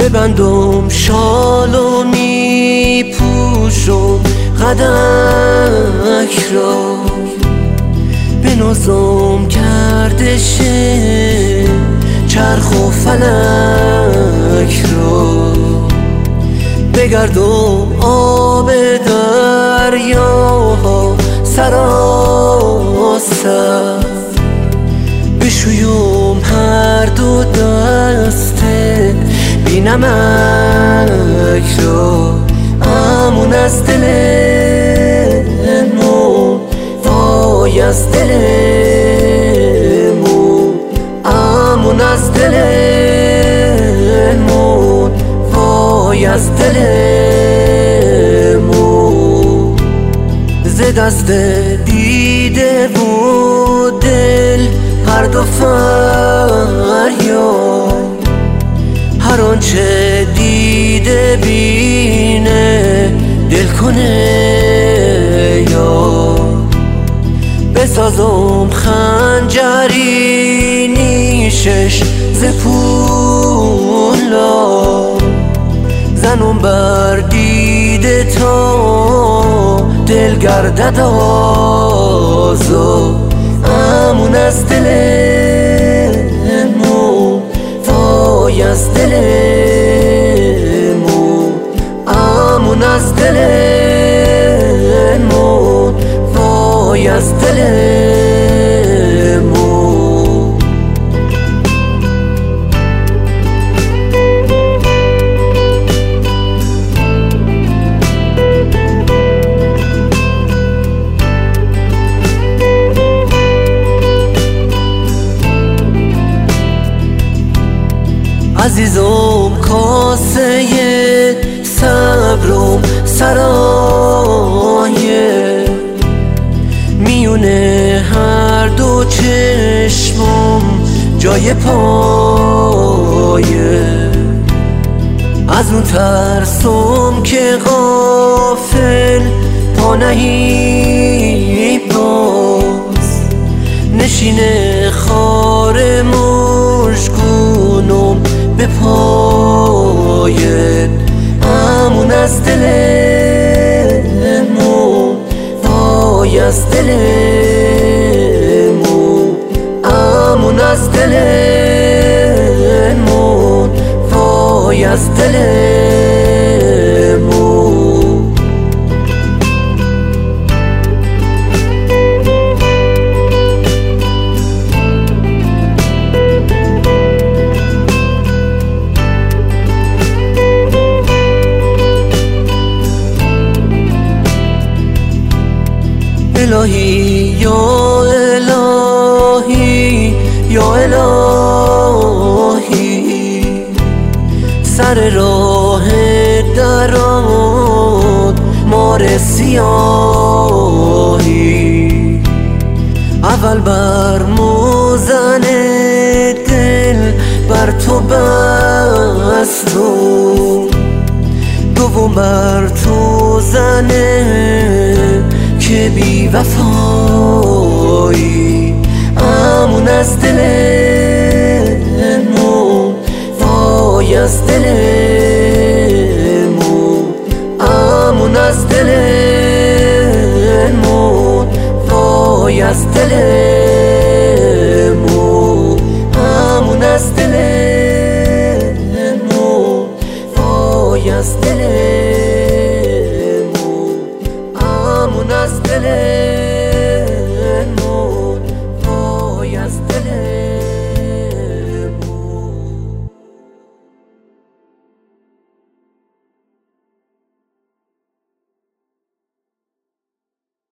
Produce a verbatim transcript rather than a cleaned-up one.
ببندم شال و می پوشم قدک را، بنازم گردش چرخ و فلک را، بگردم آب دریاها سراسر، بشویم هر دو دست بی نمک را. امون از دلمون وای از دلمون، امون از دلمون وای از دلمون. ز دست دیده و دل هر دو فریاد، هر آنچه دیده بینه دل کنه یاد. بسازم خنجری نیشش ز پولاد، زنم بر دیده تا دل گردد آزاد. امون از دلمون وای از دلمون، امون از دلمون وای از دلمون. عزیزم کاسه صبرم سرایه، میونه هر دو چشمم جای پایه. از اون ترسم که غافل پا نهی باز، نشینه خار مشکونم به پایت. امون از دلمون وای از دلمون، امون از دلمون وای از دلمون. الهی یا الهی یا الهی، سر راه درات مار سیاهی. اول بر موزن دل بر تو بستم، دوم بر تو زنه که بی وفایی. امون از دلمون وای از دلمون، امون از دلمون وای از دلمون، امون از دلمون وای از دلمون.